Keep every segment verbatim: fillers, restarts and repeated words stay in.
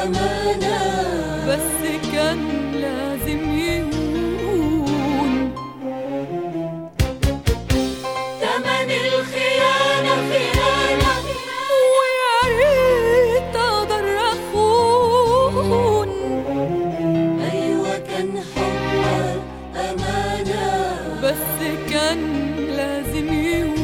أمانة، بس كان لازم يهون. تمن الخيانة خيانة، ويا ريت أقدر أخون. أيوة كان حبك أمانة، بس كان لازم يهون.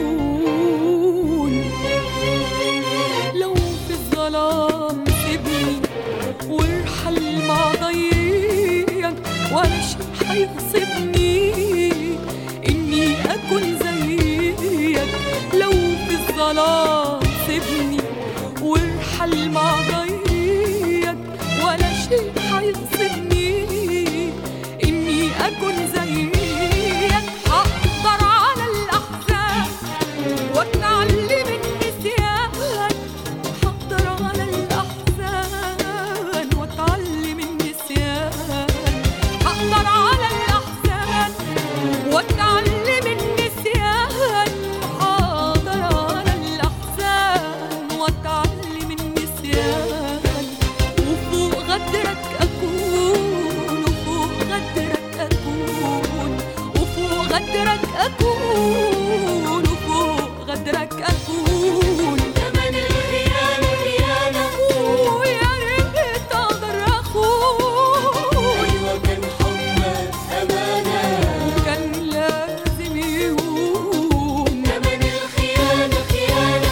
لو في الظلام سيبني وارحل مع ضيق، ولا شي حيغصبني إني أكون زيك. لو في الظلام سيبني وارحل مع ضيق، ولا شي حيغصبني إني أكون زيك. هقدر على الأحزان وأتعلم النسيان، هقدر على الأحزان وأتعلم النسيان، هقدر على الأحزان وأتعلم النسيان، هقدر على الأحزان وأتعلم النسيان. وفوق غدرك أكون، وفوق غدرك أكون، وفوق غدرك أكون، وفوق غدرك أكون. تمن الخيانة خيانة، ويا ريت أقدر أخون. أيوة كان حبك أمانة، وكان لازم يهون. تمن الخيانة خيانة.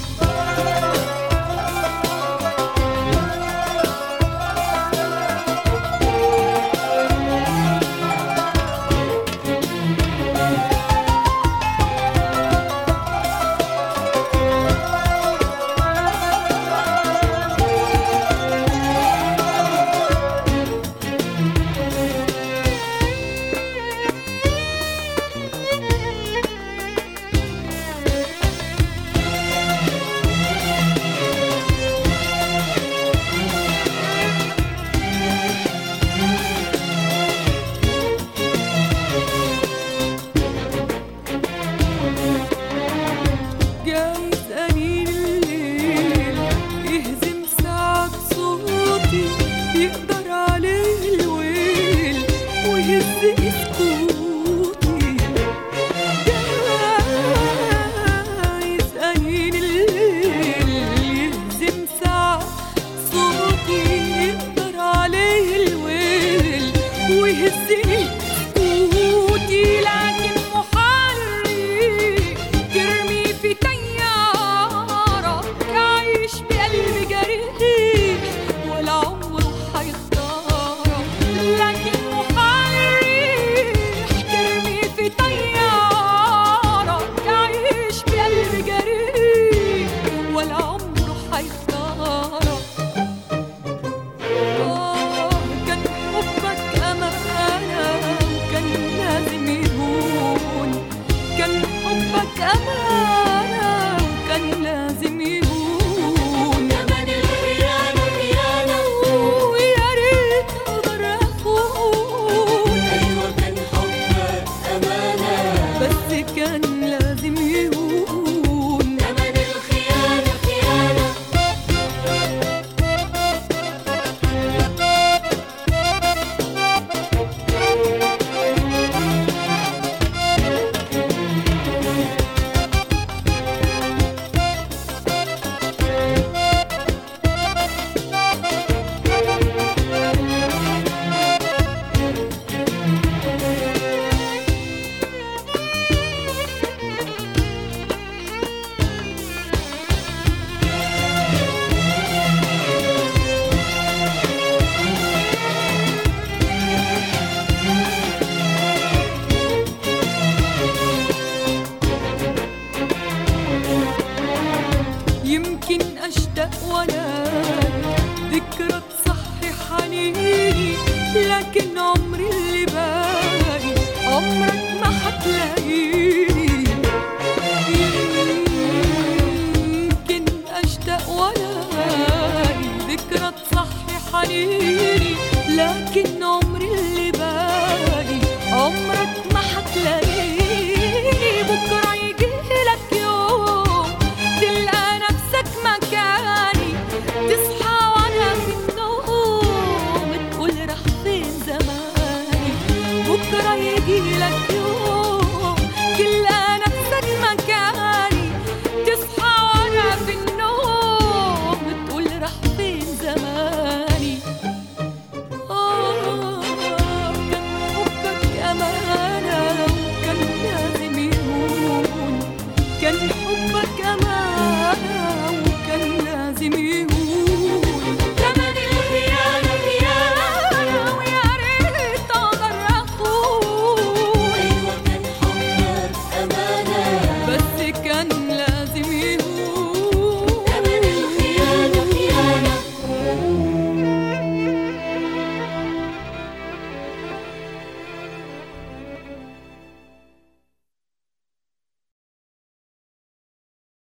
جايز أنين الليل يهزم ساعة صوتي، يقدر عليه الويل ويهز سكوتي. جايز أنين الليل يهزم ساعة صوتي، يقدر عليه الويل ويهز سكوتي. لكن محال الريح ترمي في طيارة يعيش بقلب جريح ولا عمره حيختارك. لكن محال الريح ترمي في طيارة يعيش بقلب جريح ولا عمره حيختارك. آه كان حبك أمانة، وكان لازم يهون. كان حبك أمانة، وكان لازم يهون. تمن الخيانة خيانة، ويا ريت أقدر أخون. أيوة كان حبك أمانة، بس كان لازم يهون. تمن الخيانة خيانة. يمكن أشتاق ولا ذكرى تصحي حنيني، لكن عمري اللي باقي عمرك ما حتلاقيني. يمكن أشتاق ولا ذكرى تصحي حنيني،